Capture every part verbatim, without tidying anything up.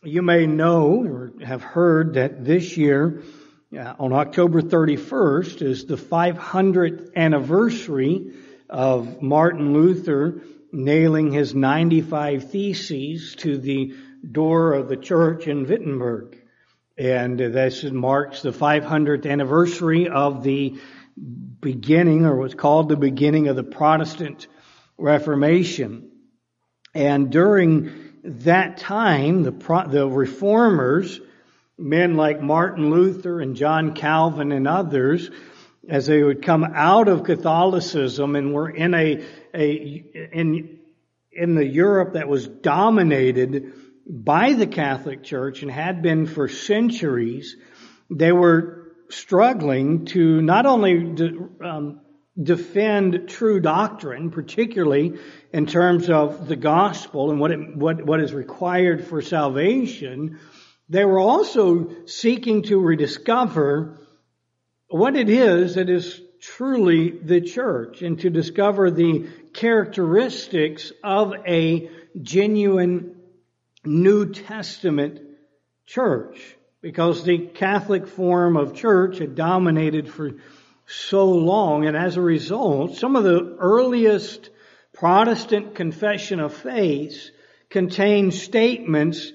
You may know or have heard that this year, uh, on October thirty-first, is the five hundredth anniversary of Martin Luther nailing his ninety-five Theses to the door of the church in Wittenberg. And this marks the five hundredth anniversary of the beginning, or what's called the beginning of the Protestant Reformation. And during that time, the Pro- the Reformers, men like Martin Luther and John Calvin and others, as they would come out of Catholicism and were in a, a in in the Europe that was dominated by the Catholic Church and had been for centuries, they were struggling to not only de, um, defend true doctrine, particularly in terms of the gospel and what it, what what is required for salvation. They were also seeking to rediscover what it is that is truly the church, and to discover the characteristics of a genuine New Testament church, because the Catholic form of church had dominated for so long, and as a result, some of the earliest Protestant confession of faith contained statements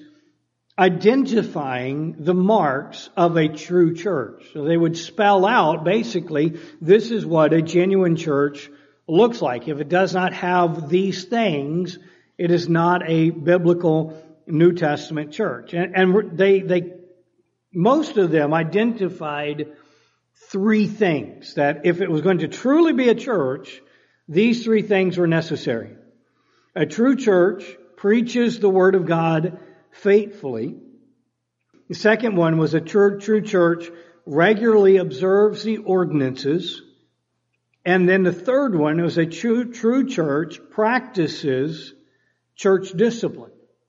identifying the marks of a true church. So they would spell out, basically, this is what a genuine church looks like. If it does not have these things, it is not a biblical New Testament church. And, and they, they, most of them identified three things that if it was going to truly be a church, these three things were necessary. A true church preaches the Word of God faithfully. The second one was a true, true church regularly observes the ordinances. And then the third one was a true, true church practices church discipline.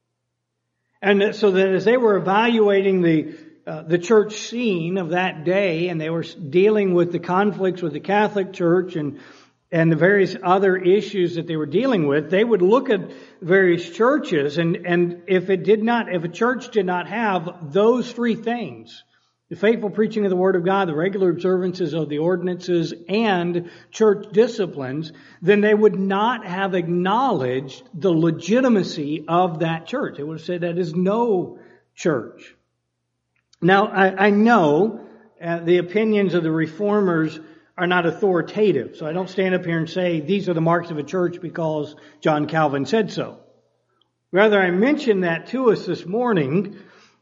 And so that as they were evaluating the uh, the church scene of that day, and they were dealing with the conflicts with the Catholic Church and and the various other issues that they were dealing with, they would look at various churches, and, and if it did not, if a church did not have those three things, the faithful preaching of the Word of God, the regular observances of the ordinances, and church disciplines, then they would not have acknowledged the legitimacy of that church. They would have said that is no church. Now, I, I know uh, the opinions of the Reformers are not authoritative. So I don't stand up here and say these are the marks of a church because John Calvin said so. Rather, I mention that to us this morning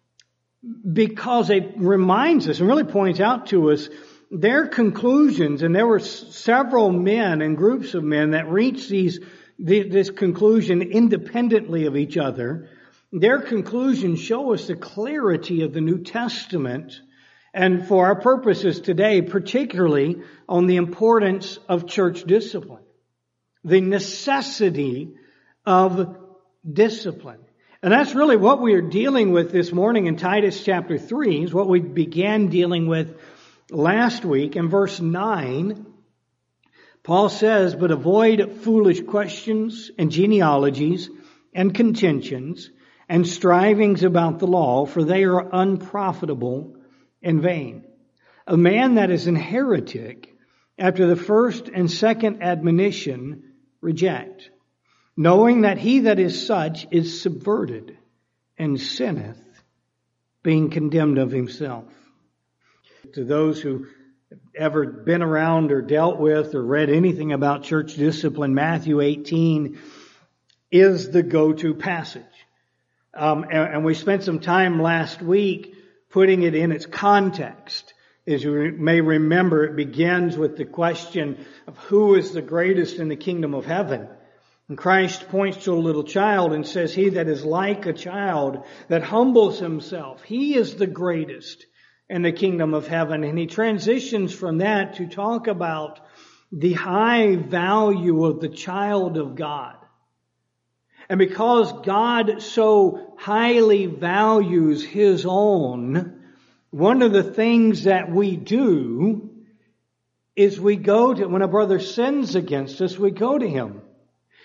because it reminds us and really points out to us their conclusions. And there were several men and groups of men that reached these this conclusion independently of each other. Their conclusions show us the clarity of the New Testament, and for our purposes today, particularly on the importance of church discipline, the necessity of discipline. And that's really what we are dealing with this morning in Titus chapter three, is what we began dealing with last week. In verse nine, Paul says, "But avoid foolish questions and genealogies and contentions and strivings about the law, for they are unprofitable in vain. A man that is an heretic, after the first and second admonition, reject, knowing that he that is such is subverted and sinneth, being condemned of himself." To those who have ever been around or dealt with or read anything about church discipline, Matthew eighteen is the go-to passage. Um, and, and we spent some time last week putting it in its context. As you may remember, it begins with the question of who is the greatest in the kingdom of heaven. And Christ points to a little child and says, he that is like a child, that humbles himself, he is the greatest in the kingdom of heaven. And he transitions from that to talk about the high value of the child of God. And because God so highly values His own, one of the things that we do is we go to, when a brother sins against us, we go to him.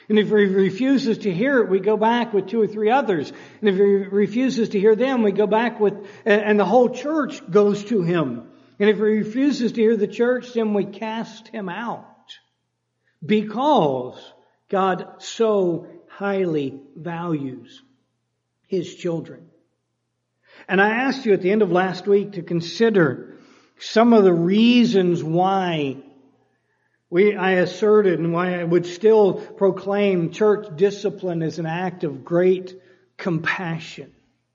And if he refuses to hear it, we go back with two or three others. And if he refuses to hear them, we go back with, and the whole church goes to him. And if he refuses to hear the church, then we cast him out. Because God so highly values his children. And I asked you at the end of last week to consider some of the reasons why we, I asserted and why I would still proclaim church discipline as an act of great compassion.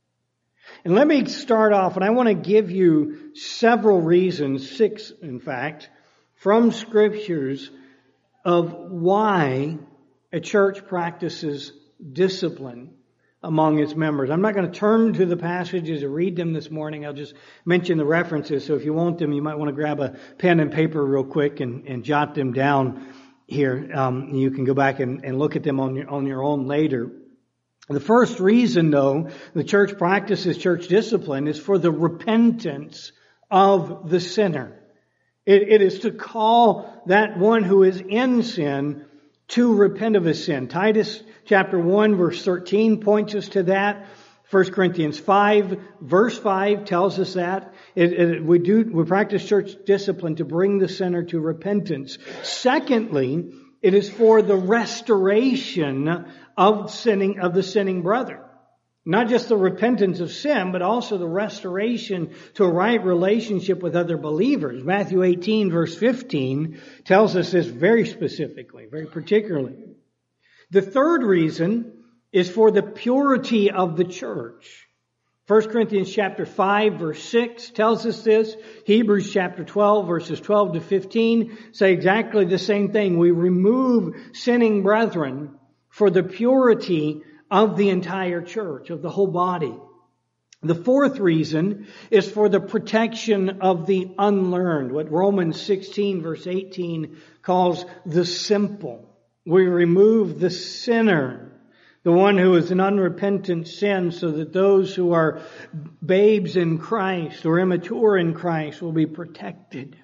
And let me start off, and I want to give you several reasons, six in fact, from scriptures of why a church practices discipline among its members. I'm not going to turn to the passages or read them this morning. I'll just mention the references. So if you want them, you might want to grab a pen and paper real quick and, and jot them down here. Um, you can go back and, and look at them on your, on your own later. The first reason, though, the church practices church discipline is for the repentance of the sinner. It, it is to call that one who is in sin to repent of his sin. Titus chapter one verse thirteen points us to that. First Corinthians five verse five tells us that. It, it, we do, we practice church discipline to bring the sinner to repentance. Secondly, it is for the restoration of sinning, of the sinning brother. Not just the repentance of sin, but also the restoration to a right relationship with other believers. Matthew eighteen verse fifteen tells us this very specifically, very particularly. The third reason is for the purity of the church. First Corinthians chapter five verse six tells us this. Hebrews chapter twelve verses twelve to fifteen say exactly the same thing. We remove sinning brethren for the purity of the entire church, of the whole body. The fourth reason is for the protection of the unlearned, what Romans sixteen verse eighteen calls the simple. We remove the sinner, the one who is an unrepentant sin, so that those who are babes in Christ or immature in Christ will be protected.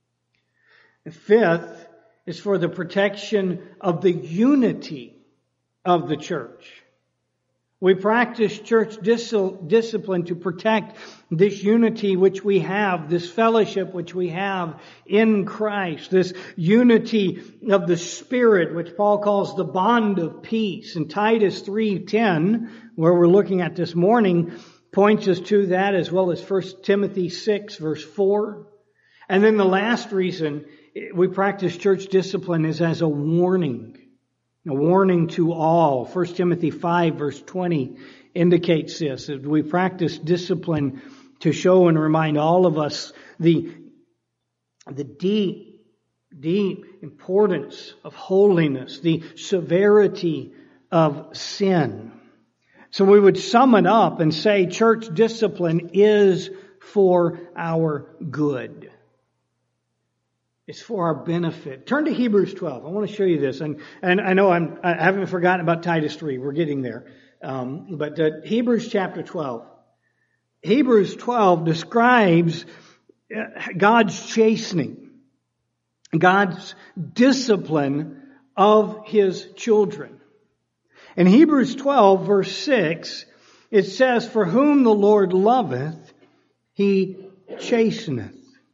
The fifth is for the protection of the unity of the church. We practice church dis- discipline to protect this unity which we have, this fellowship which we have in Christ, this unity of the Spirit, which Paul calls the bond of peace. And Titus three ten, where we're looking at this morning, points us to that, as well as First Timothy six verse four. And then the last reason we practice church discipline is as a warning. A warning to all. First Timothy five verse twenty indicates this. That we practice discipline to show and remind all of us the, the deep, deep importance of holiness, the severity of sin. So we would sum it up and say church discipline is for our good. It's for our benefit. Turn to Hebrews twelve. I want to show you this. And, and I know I'm, I haven't forgotten about Titus three. We're getting there. Um, but uh, Hebrews chapter twelve. Hebrews twelve describes God's chastening, God's discipline of His children. In Hebrews twelve verse six, it says, "For whom the Lord loveth, He chasteneth."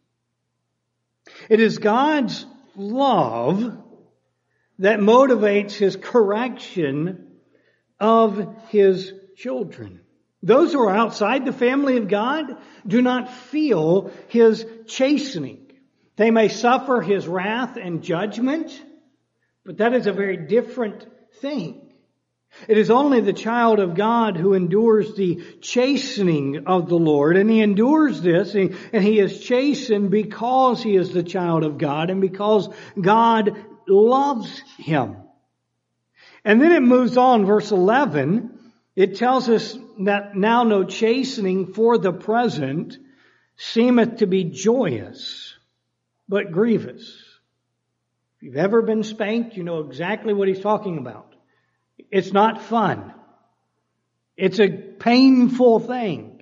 It is God's love that motivates His correction of His children. Those who are outside the family of God do not feel His chastening. They may suffer His wrath and judgment, but that is a very different thing. It is only the child of God who endures the chastening of the Lord, and he endures this, and he is chastened because he is the child of God and because God loves him. And then it moves on, verse eleven, it tells us that now no chastening for the present seemeth to be joyous, but grievous. If you've ever been spanked, you know exactly what he's talking about. It's not fun. It's a painful thing.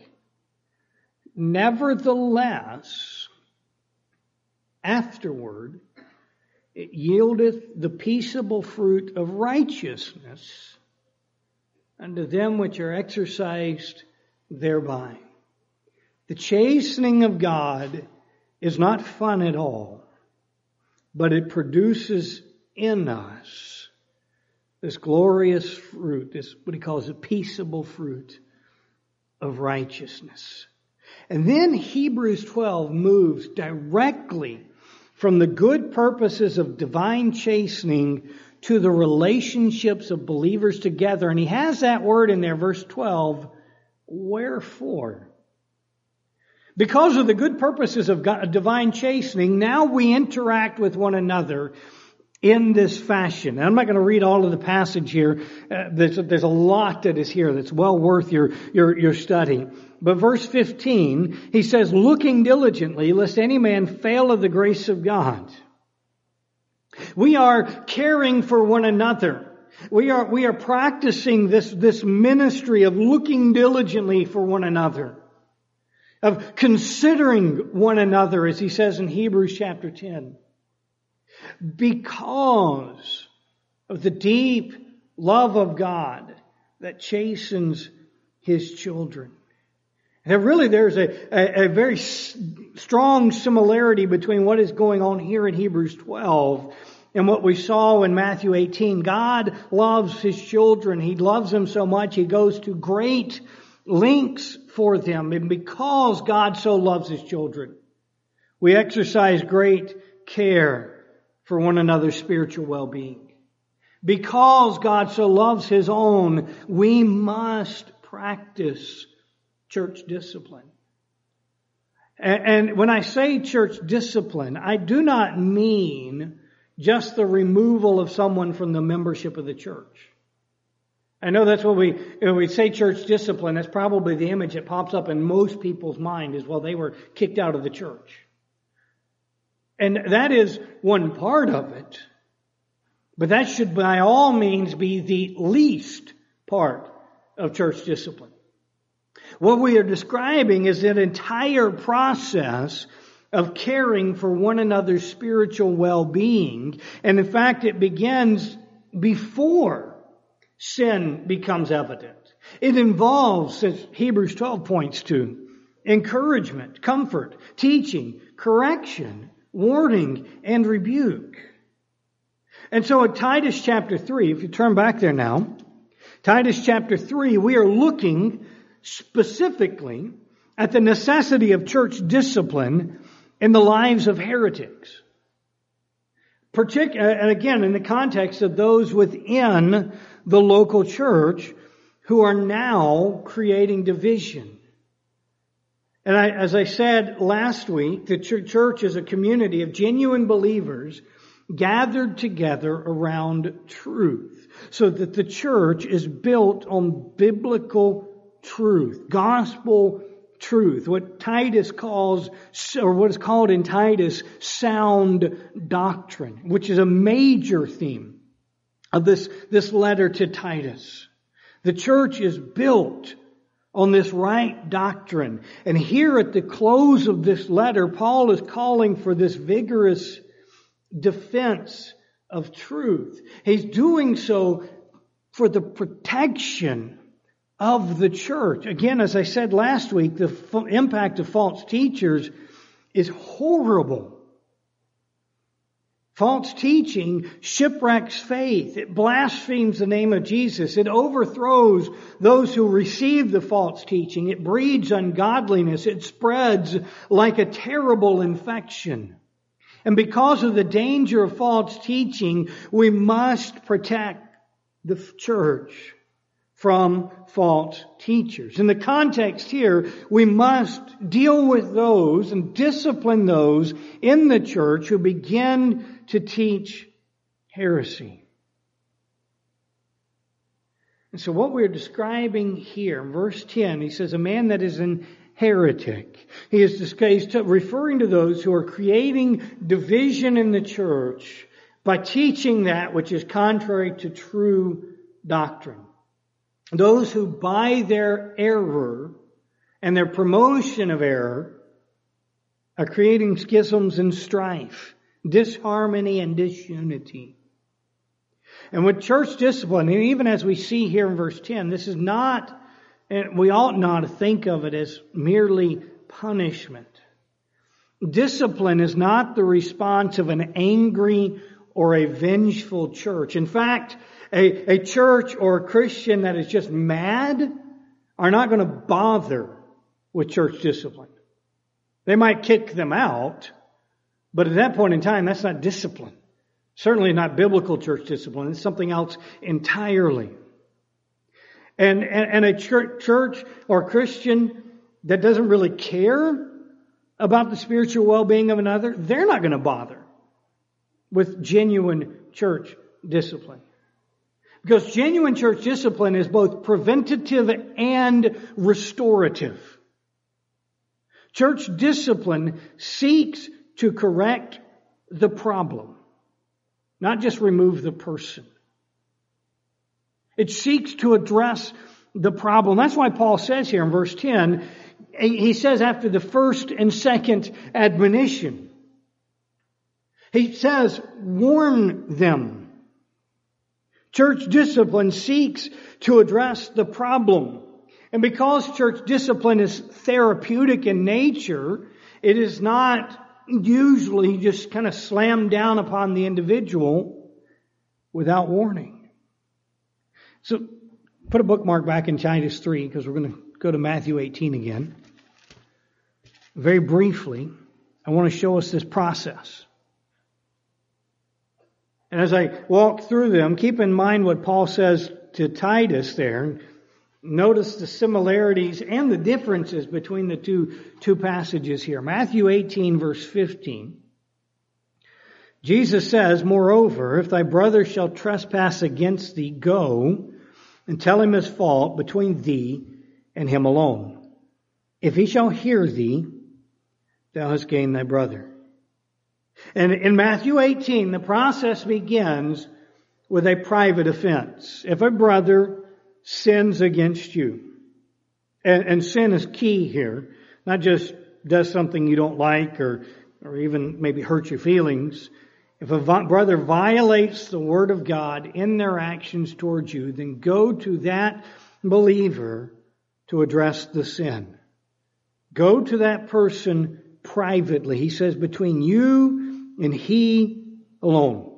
Nevertheless, afterward, it yieldeth the peaceable fruit of righteousness unto them which are exercised thereby. The chastening of God is not fun at all, but it produces in us this glorious fruit, this what he calls a peaceable fruit of righteousness. And then Hebrews twelve moves directly from the good purposes of divine chastening to the relationships of believers together. And he has that word in there, verse twelve, wherefore? Because of the good purposes of God, divine chastening, now we interact with one another in this fashion. And I'm not going to read all of the passage here. Uh, there's, there's a lot that is here that's well worth your, your, your study. But verse fifteen, he says, looking diligently, lest any man fail of the grace of God. We are caring for one another. We are, we are practicing this, this ministry of looking diligently for one another, of considering one another, as he says in Hebrews chapter ten. Because of the deep love of God that chastens His children. And really there's a, a, a very s- strong similarity between what is going on here in Hebrews twelve and what we saw in Matthew eighteen. God loves His children. He loves them so much He goes to great lengths for them. And because God so loves His children, we exercise great care for one another's spiritual well-being. Because God so loves His own, we must practice church discipline. And, and when I say church discipline, I do not mean just the removal of someone from the membership of the church. I know that's what we, when we say church discipline, that's probably the image that pops up in most people's mind is, well, they were kicked out of the church. And that is one part of it. But that should by all means be the least part of church discipline. What we are describing is an entire process of caring for one another's spiritual well-being. And in fact, it begins before sin becomes evident. It involves, as Hebrews twelve points to, encouragement, comfort, teaching, correction, warning, and rebuke. And so at Titus chapter three, if you turn back there now, Titus chapter three, we are looking specifically at the necessity of church discipline in the lives of heretics. Partic- and again, in the context of those within the local church who are now creating division. And I, as I said last week, the church is a community of genuine believers gathered together around truth, so that the church is built on biblical truth, gospel truth, what Titus calls, or what is called in Titus, sound doctrine, which is a major theme of this, this letter to Titus. The church is built on this right doctrine. And here at the close of this letter, Paul is calling for this vigorous defense of truth. He's doing so for the protection of the church. Again, as I said last week, the f- impact of false teachers is horrible. False teaching shipwrecks faith. It blasphemes the name of Jesus. It overthrows those who receive the false teaching. It breeds ungodliness. It spreads like a terrible infection. And because of the danger of false teaching, we must protect the church from false teachers. In the context here, we must deal with those and discipline those in the church who begin to teach heresy. And so what we're describing here, in verse ten, he says, a man that is an heretic. He is disguised, referring to those who are creating division in the church by teaching that which is contrary to true doctrine. Those who by their error and their promotion of error are creating schisms and strife disharmony and disunity. And with church discipline, and even as we see here in verse ten, this is not, and we ought not to think of it as merely punishment. Discipline is not the response of an angry or a vengeful church. In fact, a, a church or a Christian that is just mad are not going to bother with church discipline. They might kick them out, but at that point in time, that's not discipline. Certainly not biblical church discipline. It's something else entirely. And, and, and a church, church or Christian that doesn't really care about the spiritual well-being of another, they're not going to bother with genuine church discipline. Because genuine church discipline is both preventative and restorative. Church discipline seeks to correct the problem, not just remove the person. It seeks to address the problem. That's why Paul says here in verse ten, he says after the first and second admonition, he says, warn them. Church discipline seeks to address the problem. And because church discipline is therapeutic in nature, it is not usually just kind of slammed down upon the individual without warning. So put a bookmark back in Titus three, because we're going to go to Matthew eighteen again. Very briefly, I want to show us this process. And as I walk through them, keep in mind what Paul says to Titus there. Notice the similarities and the differences between the two, two passages here. Matthew eighteen, verse fifteen. Jesus says, moreover, if thy brother shall trespass against thee, go and tell him his fault between thee and him alone. If he shall hear thee, thou hast gained thy brother. And in Matthew eighteen, the process begins with a private offense. If a brother sins against you, and, and sin is key here, not just does something you don't like or, or even maybe hurt your feelings. If a vi- brother violates the word of God in their actions towards you, then go to that believer to address the sin. Go to that person privately. He says between you and he alone.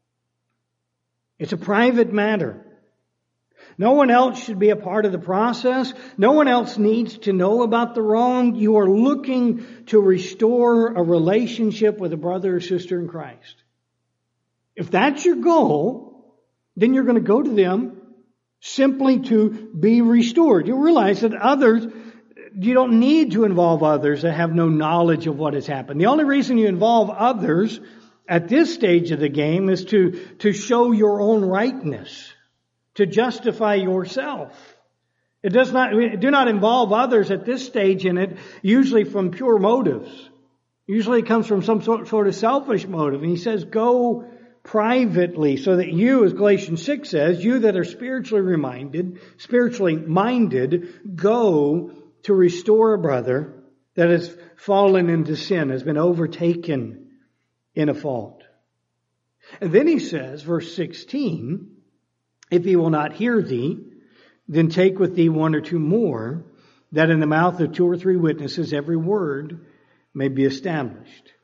It's a private matter. No one else should be a part of the process. No one else needs to know about the wrong. You are looking to restore a relationship with a brother or sister in Christ. If that's your goal, then you're going to go to them simply to be restored. You realize that others, you don't need to involve others that have no knowledge of what has happened. The only reason you involve others at this stage of the game is to, to show your own rightness, to justify yourself. It does not, do not involve others at this stage in it, usually from pure motives. Usually it comes from some sort, sort of selfish motive. And he says, go privately, so that you, as Galatians six says, you that are spiritually reminded, spiritually minded, go to restore a brother that has fallen into sin, has been overtaken in a fault. And then he says, verse sixteen, if he will not hear thee, then take with thee one or two more, that in the mouth of two or three witnesses every word may be established.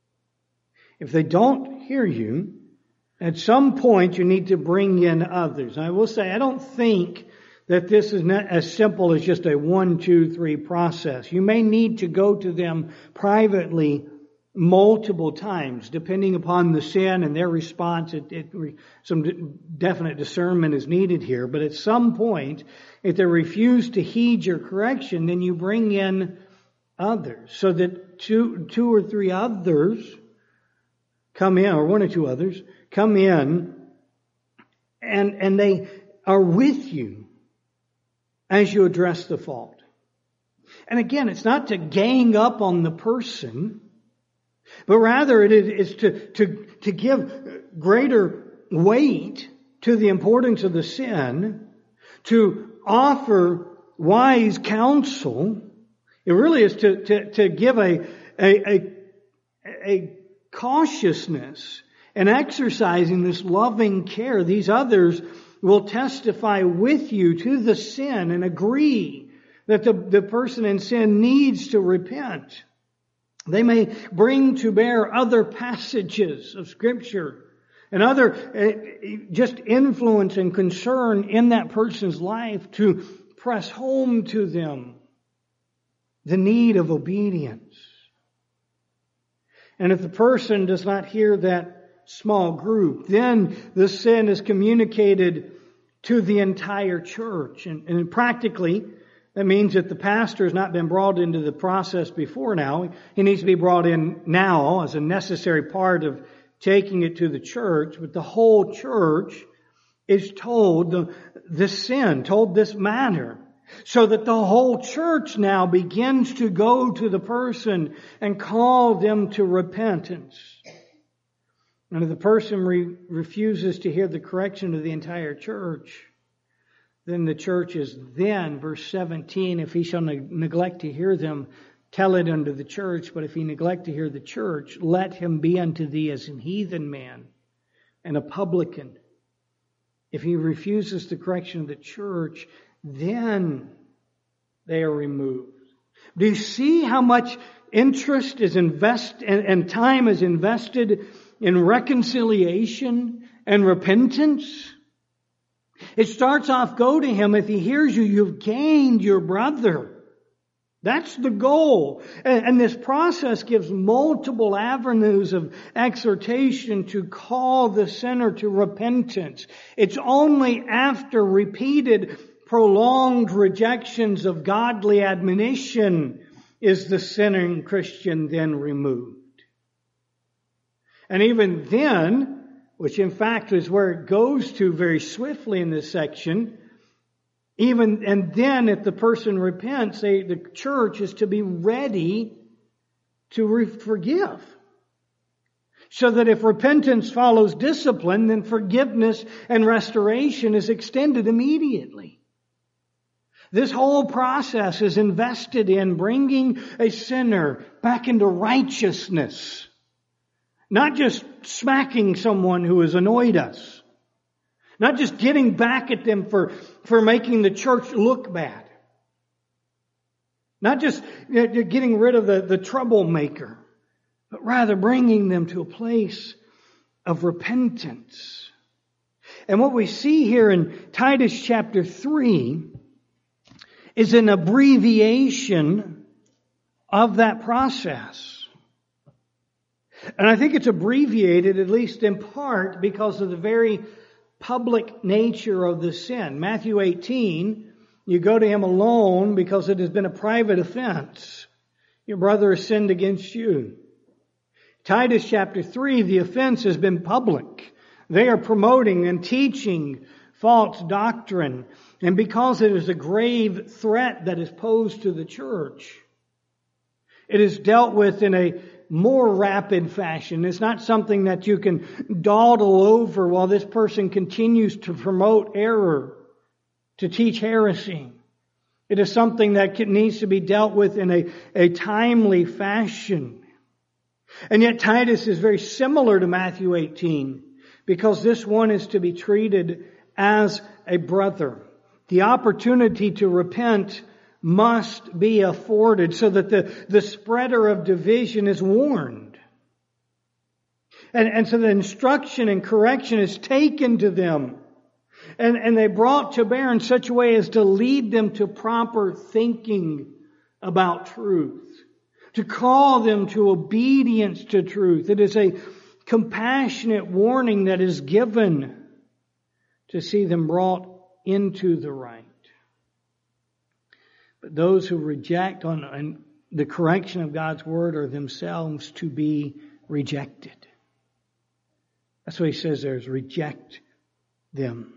If they don't hear you, at some point you need to bring in others. I will say, I don't think that this is not as simple as just a one, two, three process. You may need to go to them privately multiple times, depending upon the sin and their response. It, it, some definite discernment is needed here. But at some point, if they refuse to heed your correction, then you bring in others, so that two, two or three others come in, or one or two others come in, and and they are with you as you address the fault. And again, it's not to gang up on the person, but rather it is to, to, to give greater weight to the importance of the sin, to offer wise counsel. It really is to, to, to give a, a, a, a cautiousness and exercising this loving care, these others will testify with you to the sin and agree that the, the person in sin needs to repent. They may bring to bear other passages of Scripture and other uh, just influence and concern in that person's life to press home to them the need of obedience. And if the person does not hear that small group, then the sin is communicated to the entire church. And, and practically, that means that the pastor has not been brought into the process before now. He needs to be brought in now as a necessary part of taking it to the church. But the whole church is told the, the sin, told this matter, so that the whole church now begins to go to the person and call them to repentance. And if the person re- refuses to hear the correction of the entire church, then the church is then, verse seventeen, if he shall ne- neglect to hear them, tell it unto the church. But if he neglect to hear the church, let him be unto thee as an heathen man and a publican. If he refuses the correction of the church, then they are removed. Do you see how much interest is invested and, and time is invested in reconciliation and repentance? It starts off, go to him. If he hears you, you've gained your brother. That's the goal. And, and this process gives multiple avenues of exhortation to call the sinner to repentance. It's only after repeated, prolonged rejections of godly admonition is the sinning Christian then removed. And even then, which in fact is where it goes to very swiftly in this section, even and then if the person repents, they, the church is to be ready to re- forgive. So that if repentance follows discipline, then forgiveness and restoration is extended immediately. This whole process is invested in bringing a sinner back into righteousness. Not just smacking someone who has annoyed us. Not just getting back at them for, for making the church look bad. Not just getting rid of the, the troublemaker, but rather bringing them to a place of repentance. And what we see here in Titus chapter three is an abbreviation of that process. And I think it's abbreviated, at least in part, because of the very public nature of the sin. Matthew eighteen, you go to him alone because it has been a private offense. Your brother has sinned against you. Titus chapter three, the offense has been public. They are promoting and teaching false doctrine. And because it is a grave threat that is posed to the church, it is dealt with in a more rapid fashion. It's not something that you can dawdle over while this person continues to promote error, to teach heresy. It is something that needs to be dealt with in a, a timely fashion. And yet Titus is very similar to Matthew eighteen, because this one is to be treated as a brother. The opportunity to repent must be afforded so that the, the spreader of division is warned. And, and so the instruction and correction is taken to them. And, and they brought to bear in such a way as to lead them to proper thinking about truth. To call them to obedience to truth. It is a compassionate warning that is given to see them brought into the right. But those who reject on, on the correction of God's Word are themselves to be rejected. That's what he says there is reject them.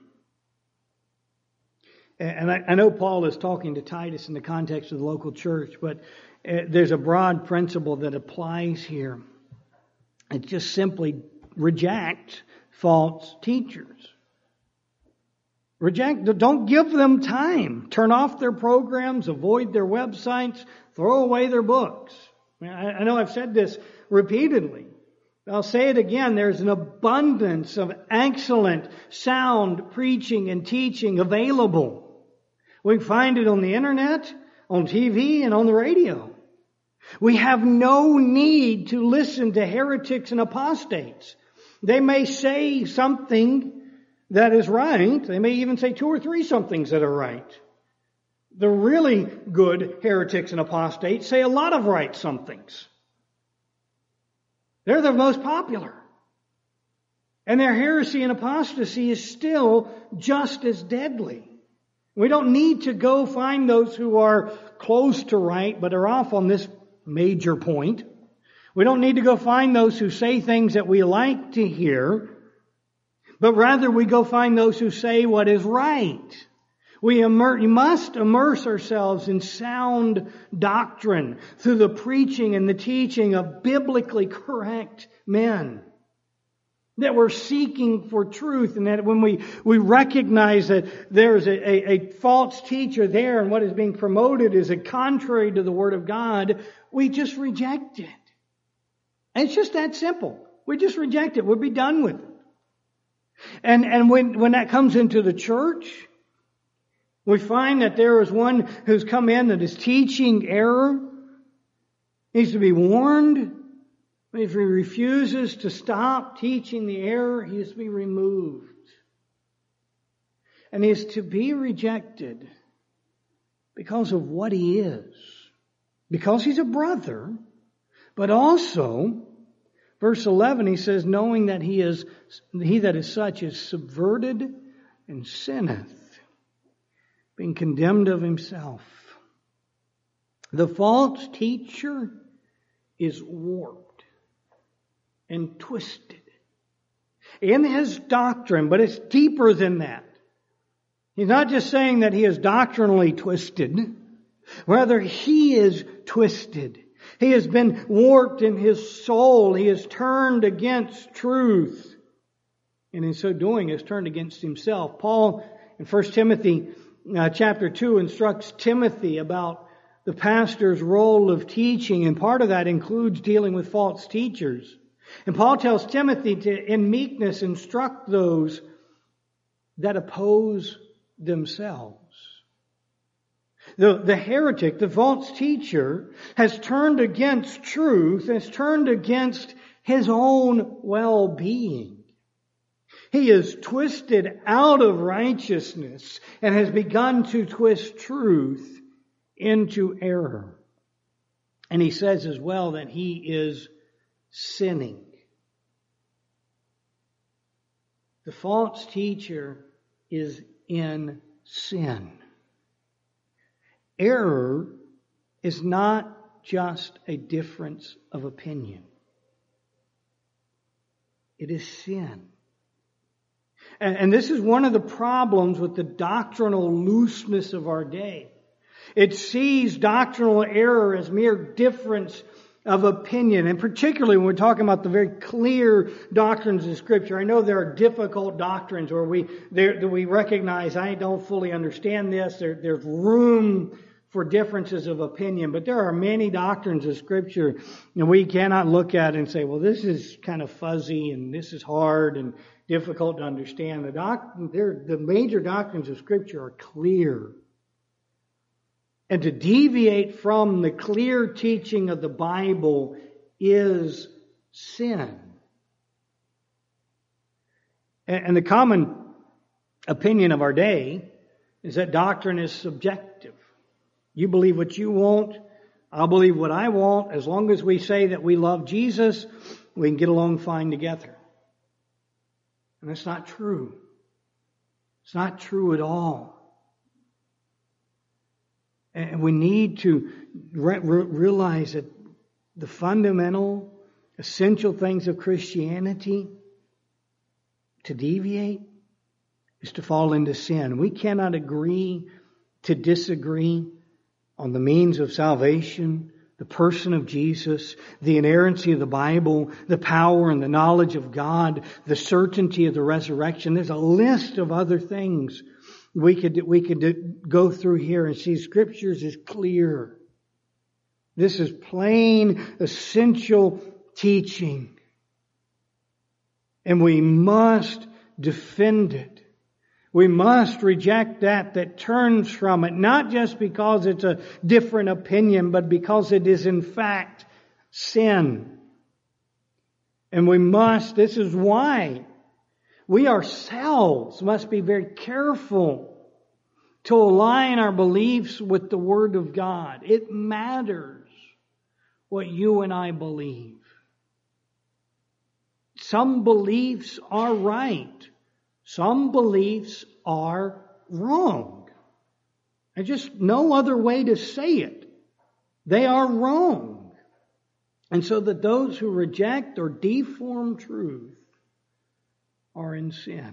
And I, I know Paul is talking to Titus in the context of the local church, but uh, there's a broad principle that applies here. It's just simply reject false teachers. Reject, don't give them time. Turn off their programs, avoid their websites, throw away their books. I, I know I've said this repeatedly, I'll say it again, there's an abundance of excellent, sound preaching and teaching available. We can find it on the internet, on T V, and on the radio. We have no need to listen to heretics and apostates. They may say something that is right. They may even say two or three somethings that are right. The really good heretics and apostates say a lot of right somethings. They're the most popular. And their heresy and apostasy is still just as deadly. We don't need to go find those who are close to right but are off on this major point. We don't need to go find those who say things that we like to hear, but rather we go find those who say what is right. We immer- must immerse ourselves in sound doctrine through the preaching and the teaching of biblically correct men. That we're seeking for truth, and that when we, we recognize that there's a, a, a false teacher there and what is being promoted is a contrary to the Word of God, we just reject it. And it's just that simple. We just reject it. We'll be done with it. And, and when, when that comes into the church, we find that there is one who's come in that is teaching error. Needs to be warned. If he refuses to stop teaching the error, he is to be removed. And he is to be rejected because of what he is. Because he's a brother, but also, verse eleven, he says, knowing that he is, he that is such is subverted and sinneth, being condemned of himself. The false teacher is warped and twisted in his doctrine, but it's deeper than that. He's not just saying that he is doctrinally twisted. Rather, he is twisted. He has been warped in his soul. He has turned against truth. And in so doing, has turned against himself. Paul, in First Timothy uh, chapter two, instructs Timothy about the pastor's role of teaching. And part of that includes dealing with false teachers. And Paul tells Timothy to, in meekness, instruct those that oppose themselves. The, the heretic, the false teacher, has turned against truth, has turned against his own well-being. He is twisted out of righteousness and has begun to twist truth into error. And he says as well that he is sinning. The false teacher is in sin. Error is not just a difference of opinion. It is sin. And, and this is one of the problems with the doctrinal looseness of our day. It sees doctrinal error as mere difference of opinion, and particularly when we're talking about the very clear doctrines of Scripture. I know there are difficult doctrines where we there, that we recognize I don't fully understand this. There, there's room for differences of opinion, but there are many doctrines of Scripture and we cannot look at and say, well, this is kind of fuzzy and this is hard and difficult to understand. The doc, the major doctrines of Scripture are clear. And to deviate from the clear teaching of the Bible is sin. And the common opinion of our day is that doctrine is subjective. You believe what you want, I'll believe what I want. As long as we say that we love Jesus, we can get along fine together. And that's not true. It's not true at all. And we need to re- realize that the fundamental, essential things of Christianity, to deviate, is to fall into sin. We cannot agree to disagree on the means of salvation, the person of Jesus, the inerrancy of the Bible, the power and the knowledge of God, the certainty of the resurrection. There's a list of other things we could we could go through here and see Scriptures is clear. This is plain, essential teaching. And we must defend it. We must reject that that turns from it, not just because it's a different opinion, but because it is in fact sin. And we must, this is why we ourselves must be very careful to align our beliefs with the Word of God. It matters what you and I believe. Some beliefs are right. Some beliefs are wrong. There's just no other way to say it. They are wrong. And so that those who reject or deform truth are in sin.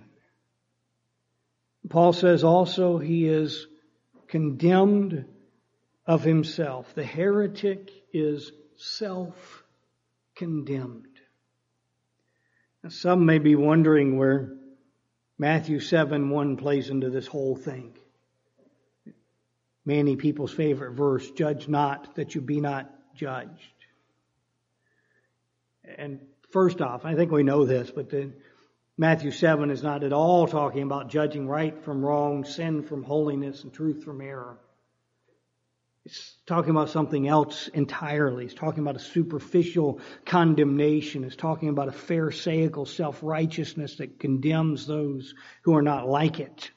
Paul says also he is condemned of himself. The heretic is self-condemned. Now, some may be wondering where Matthew seven one plays into this whole thing. Many people's favorite verse, judge not that you be not judged. And first off, I think we know this, but the Matthew seven is not at all talking about judging right from wrong, sin from holiness, and truth from error. It's talking about something else entirely. It's talking about a superficial condemnation. It's talking about a pharisaical self-righteousness that condemns those who are not like it.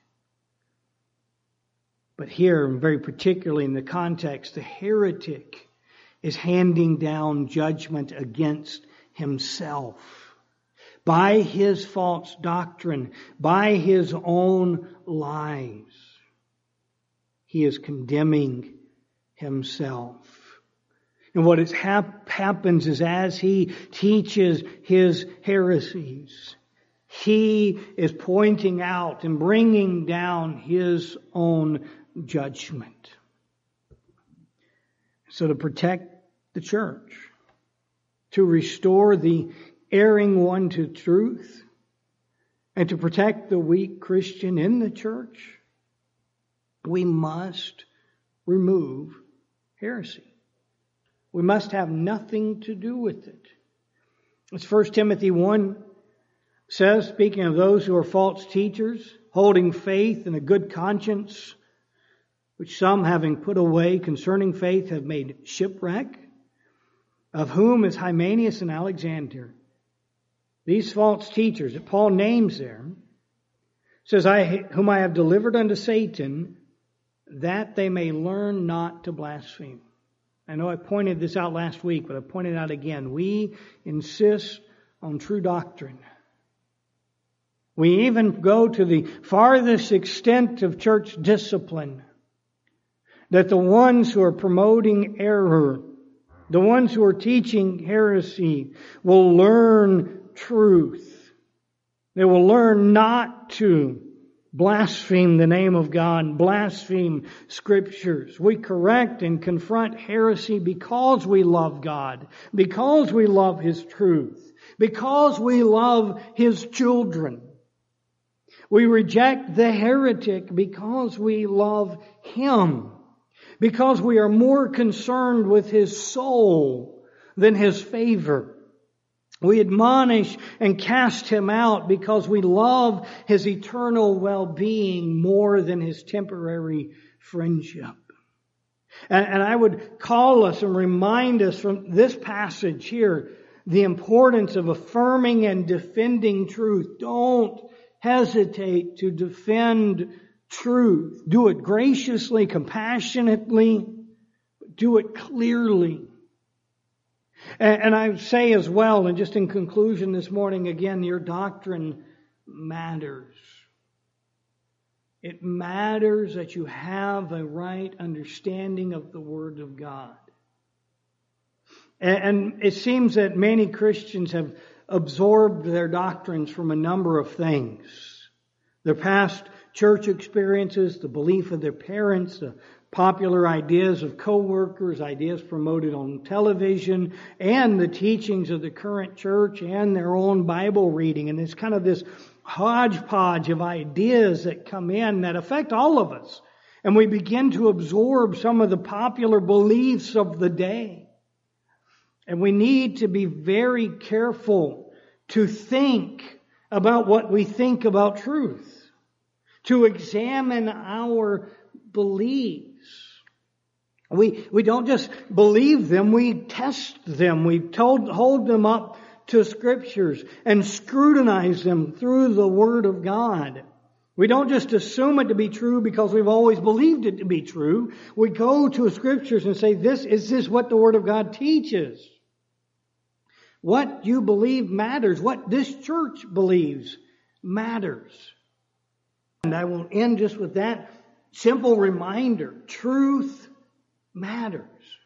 But here, very particularly in the context, the heretic is handing down judgment against himself. By his false doctrine, by his own lies, he is condemning himself. And what has hap- happens is as he teaches his heresies, he is pointing out and bringing down his own judgment. So to protect the church, to restore the erring one to truth, and to protect the weak Christian in the church, we must remove heresy. We must have nothing to do with it. As First Timothy one says, speaking of those who are false teachers, holding faith and a good conscience, which some, having put away concerning faith, have made shipwreck, of whom is Hymenaeus and Alexander. These false teachers that Paul names there, says, I, whom I have delivered unto Satan, that they may learn not to blaspheme. I know I pointed this out last week, but I pointed out again. We insist on true doctrine. We even go to the farthest extent of church discipline, that the ones who are promoting error, the ones who are teaching heresy, will learn truth. They will learn not to blaspheme the name of God, blaspheme Scriptures. We correct and confront heresy because we love God, because we love His truth, because we love His children. We reject the heretic because we love Him, because we are more concerned with his soul than his favor. We admonish and cast him out because we love his eternal well-being more than his temporary friendship. And, and I would call us and remind us from this passage here the importance of affirming and defending truth. Don't hesitate to defend truth. Do it graciously, compassionately, but do it clearly. And, and I say as well, and just in conclusion this morning, again, your doctrine matters. It matters that you have a right understanding of the Word of God. And, and it seems that many Christians have absorbed their doctrines from a number of things. Their past church experiences, the belief of their parents, the popular ideas of co-workers, ideas promoted on television, and the teachings of the current church and their own Bible reading. And it's kind of this hodgepodge of ideas that come in that affect all of us. And we begin to absorb some of the popular beliefs of the day. And we need to be very careful to think about what we think about truth, to examine our beliefs. We, we don't just believe them, we test them. We told, hold them up to Scriptures and scrutinize them through the Word of God. We don't just assume it to be true because we've always believed it to be true. We go to Scriptures and say, this, is this what the Word of God teaches? What you believe matters. What this church believes matters. And I will end just with that simple reminder. Truth matters.